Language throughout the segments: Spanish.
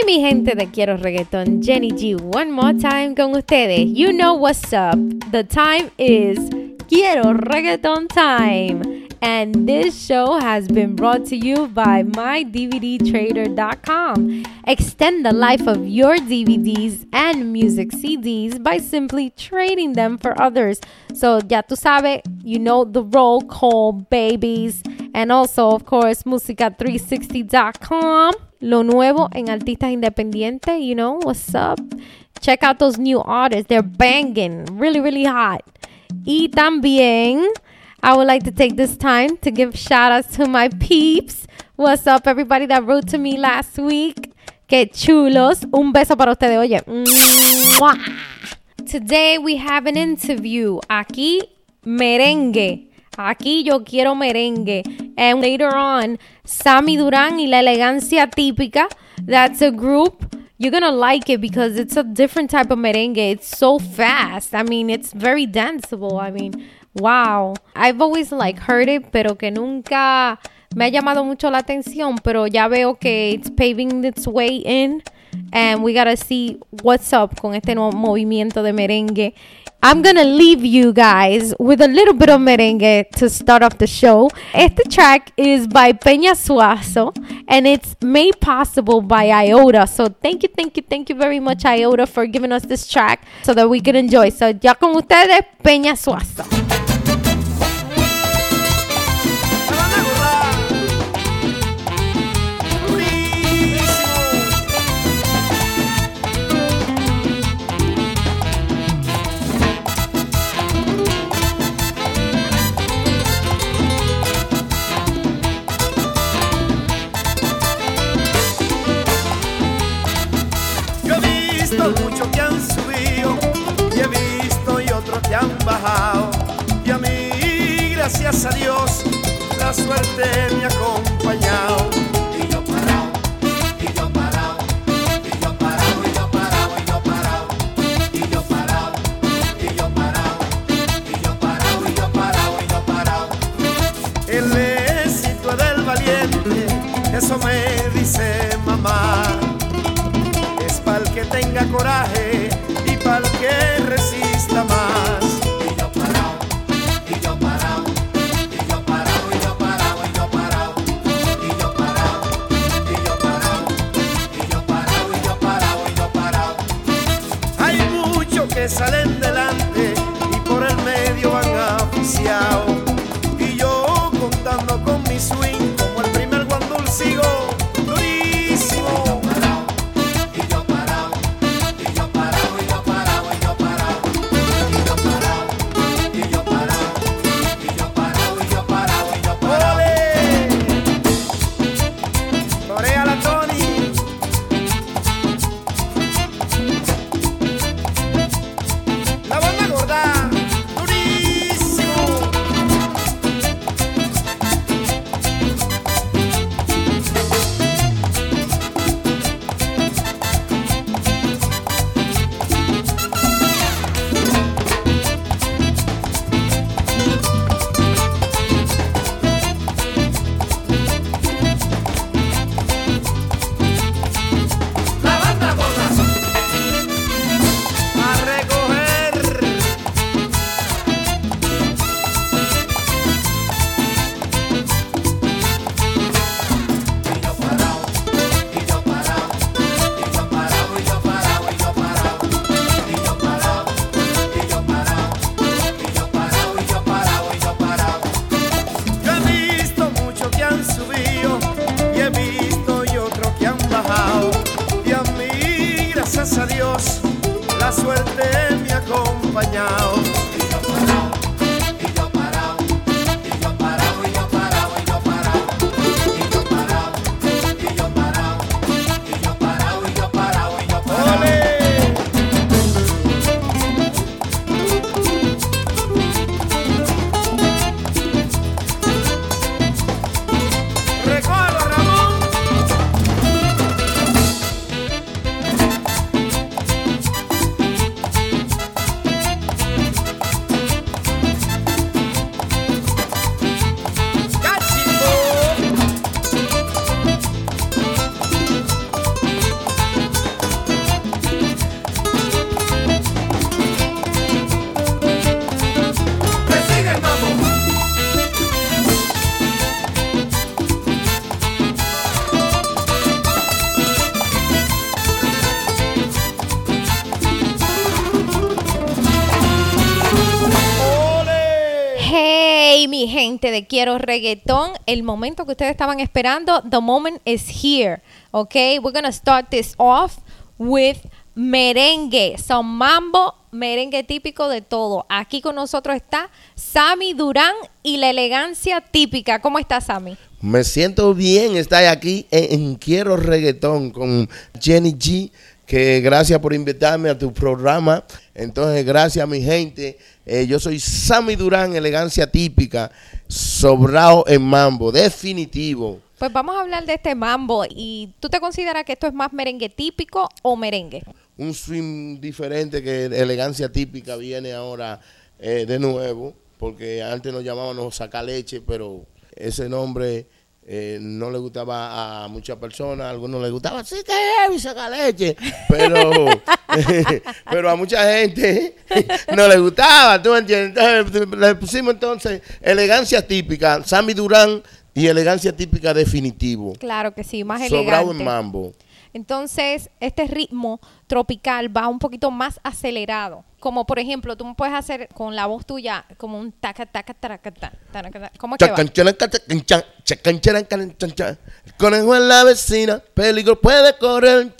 Mi gente de Quiero Reggaeton, Jenny G, one more time con ustedes. You know what's up. The time is Quiero Reggaeton time. And this show has been brought to you by MyDVDTrader.com. Extend the life of your DVDs and music CDs by simply trading them for others. So, ya tú sabes, you know the roll call, babies. And also, of course, Musica360.com. Lo nuevo en artistas independientes, you know, what's up? Check out those new artists. They're banging, really, really hot. Y también, I would like to take this time to give shout outs to my peeps. What's up, everybody that wrote to me last week? Que chulos. Un beso para ustedes, oye. Mwah. Today we have an interview. Aquí, merengue. Aquí yo quiero merengue. And later on, Sammy Duran y La Elegancia Típica. That's a group. You're going to like it because it's a different type of merengue. It's so fast. I mean, it's very danceable. I mean, wow. I've always heard it, pero que nunca me ha llamado mucho la atención. Pero ya veo que it's paving its way in. And we got to see what's up con este nuevo movimiento de merengue. I'm going to leave you guys with a little bit of merengue to start off the show. Este track is by Peña Suazo, and it's made possible by Iota. So thank you very much, Iota, for giving us this track so that we can enjoy. So ya con ustedes, Peña Suazo. Muchos que han subido y he visto y otros que han bajado, y a mí gracias a Dios la suerte me ha acompañado. Y yo parado, y yo parado, y yo parado, y yo parado, y yo parado, y yo parado, y yo parado, y yo parado, y yo parado, y yo parado. El éxito del valiente, eso me dice mamá. Pa'l que tenga coraje y pa'l que resista más. Y yo parado, y yo parado, y yo parado, y yo parado, y yo parado, y yo parado, y yo parado, y yo parado, y yo parado, y yo parado. Hay muchos que salen delante y por el medio van aficiados, y yo contando con mi swing como el primer guandul sigo durísimo. gente de Quiero Reggaetón, el momento que ustedes estaban esperando, the moment is here, okay? We're gonna start this off with merengue, son mambo, merengue típico de todo. Aquí con nosotros está Sammy Durán y la elegancia típica. ¿Cómo está, Sammy? Me siento bien estar aquí en Quiero Reggaetón con Jenny G, que gracias por invitarme a tu programa. Entonces, gracias a mi gente. Yo soy Sammy Durán, elegancia típica, sobrado en mambo, definitivo. Pues vamos a hablar de este mambo. ¿Y tú te consideras que esto es más merengue típico o merengue? Un swing diferente, que elegancia típica viene ahora de nuevo, porque antes nos llamábamos saca leche, pero ese nombre no le gustaba a muchas personas. A algunos les gustaba, sí que es saca leche, pero a mucha gente no le gustaba, ¿tú entiendes? Entonces, le pusimos entonces elegancia típica, Sammy Durán y elegancia típica definitivo. Claro que sí, más sobrado elegante. en mambo. Entonces, este ritmo tropical va un poquito más acelerado. Como, por ejemplo, tú me puedes hacer con la voz tuya como un taca, taca, taca, taca, taca. ¿Cómo es que va? El conejo en la vecina, peligro puede correr.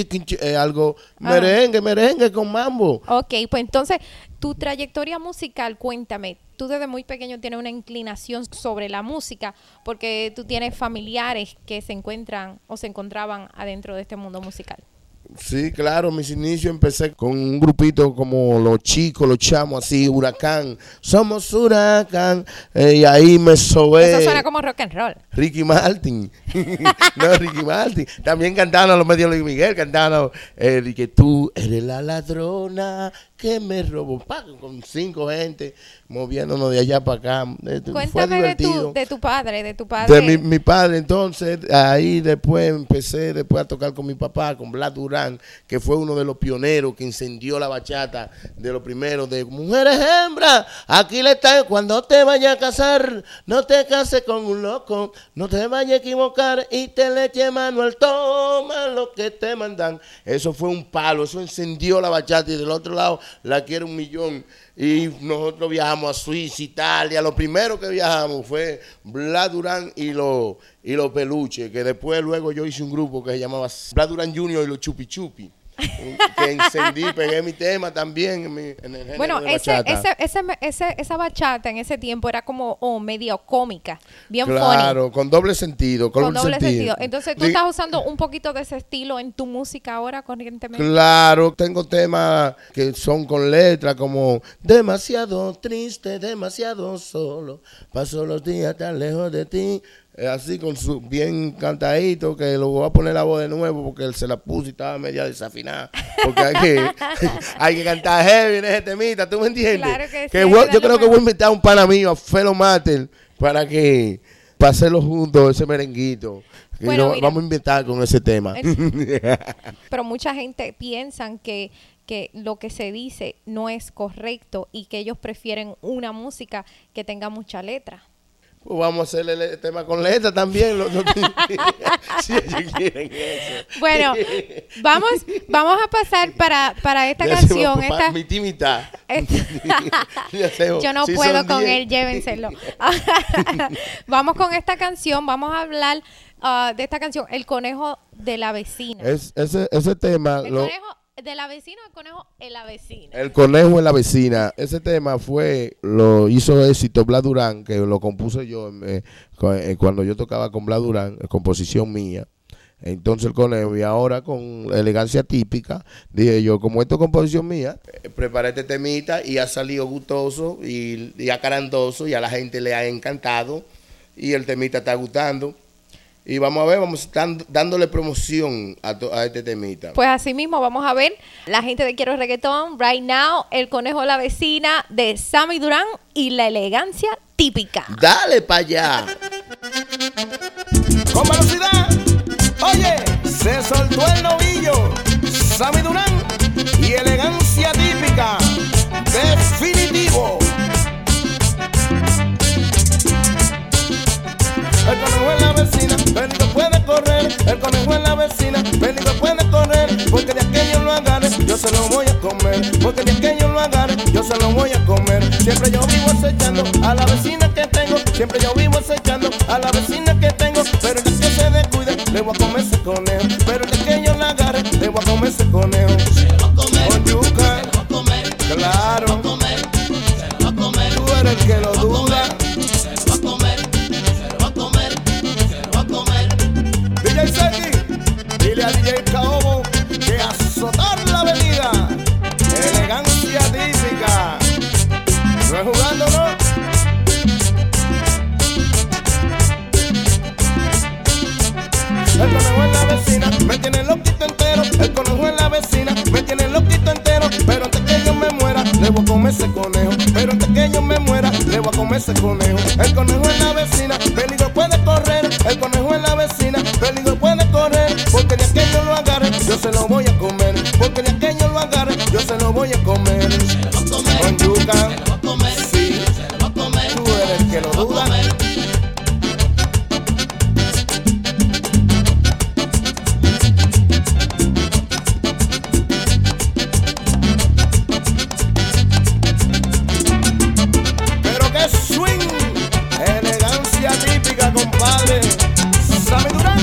Algo merengue con mambo. Ok, pues entonces, tu trayectoria musical, cuéntame. Tú desde muy pequeño tienes una inclinación sobre la música porque tú tienes familiares que se encuentran o se encontraban adentro de este mundo musical. Sí, claro, mis inicios empecé con un grupito como Los Chicos, Los Chamos, así, Huracán. Somos Huracán. Y ahí me sobé. Eso suena como rock and roll. Ricky Martin. No, Ricky Martin. También cantaban a los medios Luis Miguel, cantaban que tú eres la ladrona que me robó. Con 5 gente moviéndonos de allá para acá. Cuéntame de tu padre. De mi padre. Entonces, ahí después empecé a tocar con mi papá, con Blas Durán, que fue uno de los pioneros que incendió la bachata, de los primeros, de mujeres hembras. Aquí le está, cuando te vayas a casar, no te cases con un loco, no te vayas a equivocar y te le eche mano al toma lo que te mandan. Eso fue un palo, eso encendió la bachata, y del otro lado la quiere 1 millón. Y nosotros viajamos a Suiza, Italia. Lo primero que viajamos fue Blas Durán y los Peluches, que después luego yo hice un grupo que se llamaba Blas Durán Junior y los Chupi Chupi, que encendí, pegué mi tema también en el género de bachata. Esa bachata en ese tiempo era como medio cómica, bien claro, funny. con doble sentido. Con doble sentido. Entonces, ¿tú estás usando un poquito de ese estilo en tu música ahora corrientemente? Claro, tengo temas que son con letras como demasiado triste, demasiado solo, paso los días tan lejos de ti. Así con su bien cantadito, que lo voy a poner la voz de nuevo porque él se la puso y estaba media desafinada. Porque hay que cantar heavy en ese temita, ¿tú me entiendes? Claro que sí, yo creo que voy a invitar a un pana mío, a Felo Mater, para hacerlo juntos, ese merenguito. Bueno, vamos a inventar con ese tema. Pero mucha gente piensa que lo que se dice no es correcto y que ellos prefieren una música que tenga mucha letra. Pues vamos a hacerle el tema con letra también. Si ellos quieren eso. Bueno, vamos a pasar para esta canción. Mitad. Yo no puedo con él, llévenselo. Vamos con esta canción, vamos a hablar de esta canción, El Conejo de la Vecina. Ese tema... El conejo de la vecina, el conejo en la vecina. El conejo en la vecina. Ese tema lo hizo éxito Blas Durán, que lo compuse yo cuando yo tocaba con Blas Durán, composición mía. Entonces el conejo, y ahora con elegancia típica, dije yo, como esto es composición mía, preparé este temita y ha salido gustoso y acarandoso, y a la gente le ha encantado y el temita está gustando. Y vamos a ver, vamos a estar dándole promoción a este temita. Pues así mismo vamos a ver la gente de Quiero Reggaetón, right now, El Conejo de la Vecina de Sammy Durán y la elegancia típica. ¡Dale para allá! Con velocidad, oye, se soltó el novillo, Sammy Durán y elegancia típica, definitivo. El conejo en la vecina, Benito puede correr. El conejo en la vecina, Benito puede correr. Porque de aquello lo agarre, yo se lo voy a comer. Porque de aquello lo agarre, yo se lo voy a comer. Siempre yo vivo acechando a la vecina que tengo. Siempre yo vivo acechando a la vecina que tengo. Pero el día que se descuide, le voy a comer ese conejo. Pero el día que yo la agarre, le voy a comer ese conejo. Se lo va a comer, Con yuca, se lo va a comer, claro. se lo va a comer, se lo va a comer. Tú eres el que lo duda. Se lo va a comer, se lo va a comer, se lo va a comer. DJ Seki, dile a DJ Caobo que azotar la avenida. Elegancia típica. No es jugando, ¿no? El conejo en la vecina me tiene loquito entero. El conejo en la vecina me tiene loquito entero. Pero antes que yo me muera, le voy a comer ese conejo. Pero antes que yo me muera, le voy a comer ese conejo. El conejo en la vecina, peligro puede correr. El conejo en la vecina, peligro puede correr. Porque de aquello lo agarre, yo se lo voy a comer. Porque de aquello lo agarre, yo se lo voy a comer. Se lo va a comer, Con yuca, se lo va a comer, sí, se lo va a comer. tú eres el que lo Se lo va a duda. comer. Pero que swing, elegancia típica, compadre. Sammy Durán,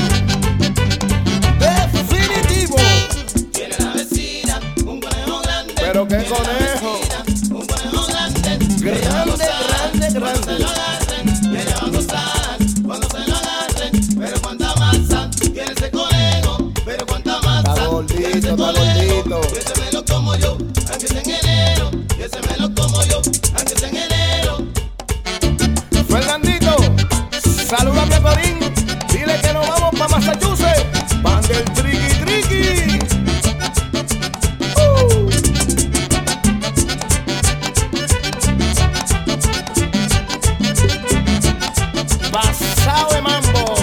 definitivo. Tiene la vecina un conejo grande. Pero qué Tiene la conejo, vecina un conejo grande. grande, grande, Se grande. lo agarren, y ella va a gozar cuando se lo agarren. Pero cuánta masa tiene ese conejo. Pero cuánta masa Está gordito, tiene ese está conejo. gordito. Y ese me lo como yo, aunque sea en enero. Y ese me lo como yo, aunque sea en enero. Fernandito, salúdame a Corín. Dile que nos vamos para Massachusetts. Van del triqui triqui. Pasado de mambo.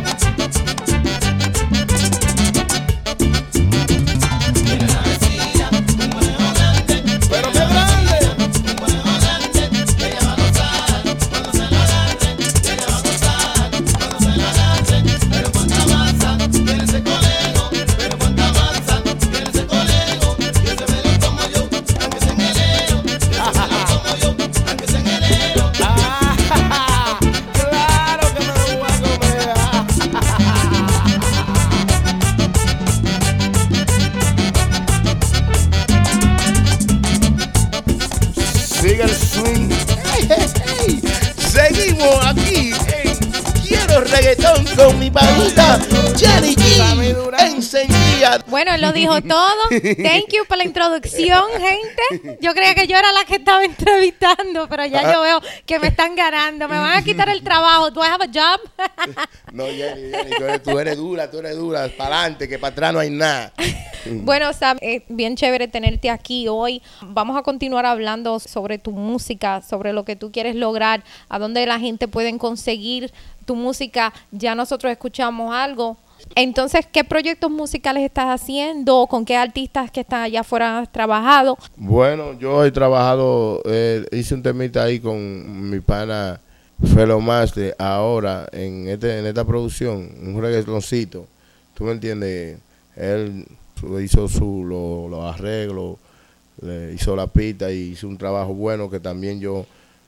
Tiene la vecina un conejo grande. Pero qué grande. Un conejo grande. Y ella va a gozar cuando se lo agarren. Y ella va a gozar cuando se lo agarren. Pero cuánta masa tiene ese conejo. Pero cuánta masa tiene ese conejo. Y ese me lo como yo, aunque sea en enero. Y ese me lo como yo, aunque sea en enero. Ah, claro que me lo voy a comer. Sigue el swing. Hey, hey, hey. Seguimos aquí en Quiero Reggaetón con mi panita Jenny Sammy G. Durán. Encendida. Bueno, él lo dijo todo. Thank you por la introducción, gente. Yo creía que yo era la que estaba entrevistando, pero ya yo veo que me están ganando. Me van a quitar el trabajo. ¿Do I have a job? No, Jenny, tú eres dura, para adelante, que para atrás no hay nada. Bueno, Sam, es bien chévere tenerte aquí hoy. Vamos a continuar hablando sobre tu música, sobre lo que tú quieres lograr, a dónde la gente puede conseguir tu música. Ya nosotros escuchamos algo. Entonces, ¿qué proyectos musicales estás haciendo? ¿Con qué artistas que están allá afuera has trabajado? Bueno, yo he trabajado, hice un temita ahí con mi pana Fellow Master ahora en esta producción, un reggaetoncito. ¿Tú me entiendes? Él hizo los arreglos, le hizo la pista y hizo un trabajo bueno que también yo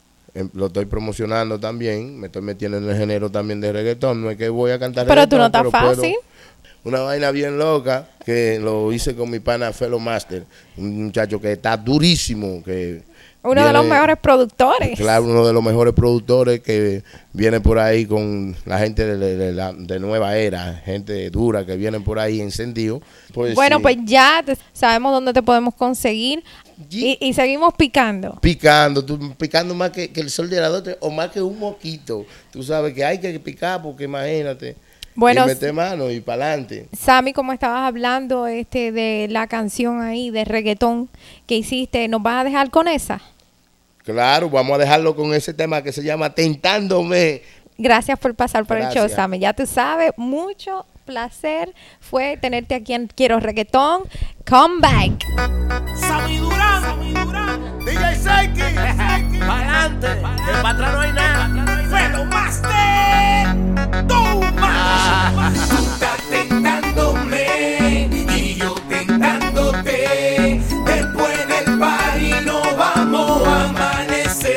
lo estoy promocionando también. Me estoy metiendo en el género también de reggaetón. No es que voy a cantar Pero tú no reggaetón, estás pero fácil. una vaina bien loca que lo hice con mi pana Fellow Master, un muchacho que está durísimo, que Uno de los mejores productores. claro, uno de los mejores productores que viene por ahí con la gente de nueva era, gente dura que vienen por ahí encendido. Pues, Bueno, sí, pues ya sabemos dónde te podemos conseguir y seguimos picando. picando más que el sol de la noche o más que un moquito. Tú sabes que hay que picar porque imagínate. Bueno, y meter mano y para adelante. Sammy, como estabas hablando de la canción ahí de reggaetón que hiciste, ¿nos vas a dejar con esa? Claro, vamos a dejarlo con ese tema que se llama Tentándome. Gracias por pasar por el Gracias. show, Sammy. Ya tú sabes, mucho placer fue tenerte aquí en Quiero Reggaetón. Come back. Sammy Durán, DJ Seki, pa'lante, que para atrás no hay nada. Fellow Master, toma. Tú estás tentándome y yo tentándote. Después del party no vamos a amanecer.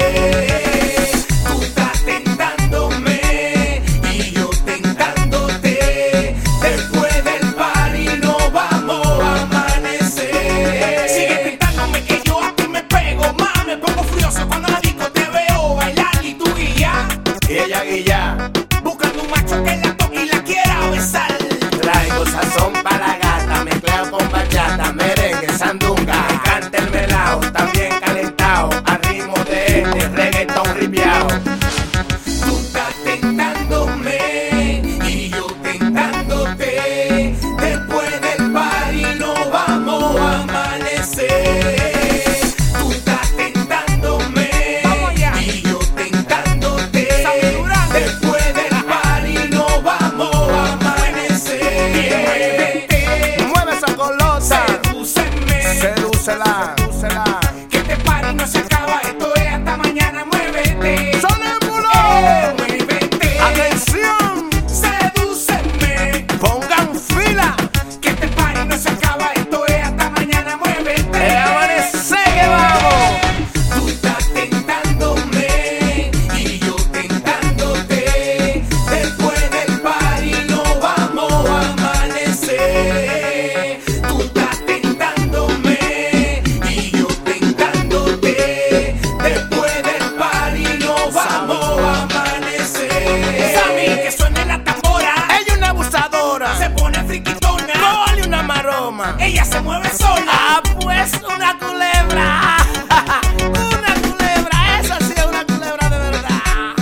persona. Ah, pues una culebra. Una culebra. Esa sí es una culebra de verdad.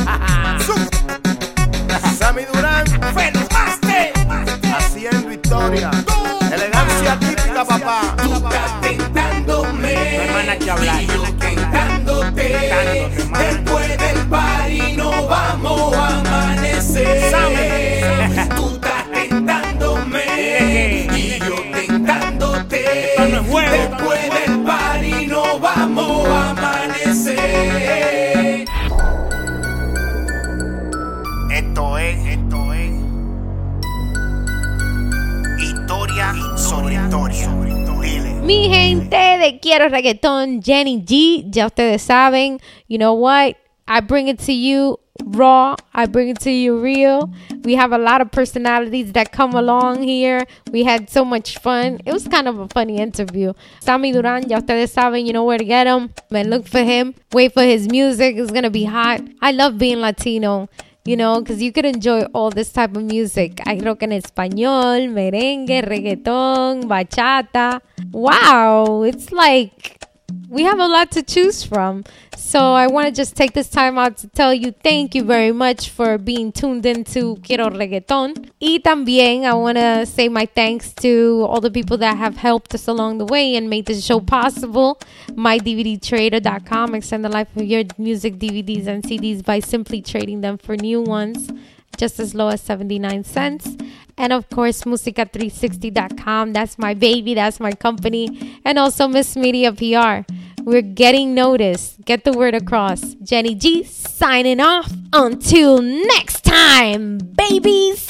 Sammy Durán, Fenomaste. haciendo historia. Elegancia típica, papá. Tú estás tentándome. No hay más nada que hablar. Y yo tentándote. Después del party no vamos a amanecer. Tú estás tentándome. Y yo tentándote. Esto no es juego. Después del party no vamos a amanecer. Esto es historia sobre historia. Dile. Mi gente de Quiero Reggaetón, Jenny G, ya ustedes saben, you know what? I bring it to you raw. I bring it to you real. We have a lot of personalities that come along here. We had so much fun. It was kind of a funny interview. Sammy Duran, ya ustedes saben, you know where to get him. Man, look for him. Wait for his music. It's going to be hot. I love being Latino. You know, because you could enjoy all this type of music. Hay rock en español, merengue, reggaeton, bachata. Wow, it's like we have a lot to choose from. So I want to just take this time out to tell you thank you very much for being tuned into Quiero Reggaeton. Y también I want to say my thanks to all the people that have helped us along the way and made this show possible. MyDVDTrader.com. Extend the life of your music DVDs and CDs by simply trading them for new ones, just as low as 79 cents. And of course, Musica360.com. That's my baby. That's my company. And also Miss Media PR. We're getting noticed. Get the word across. Jenny G signing off. Until next time, babies.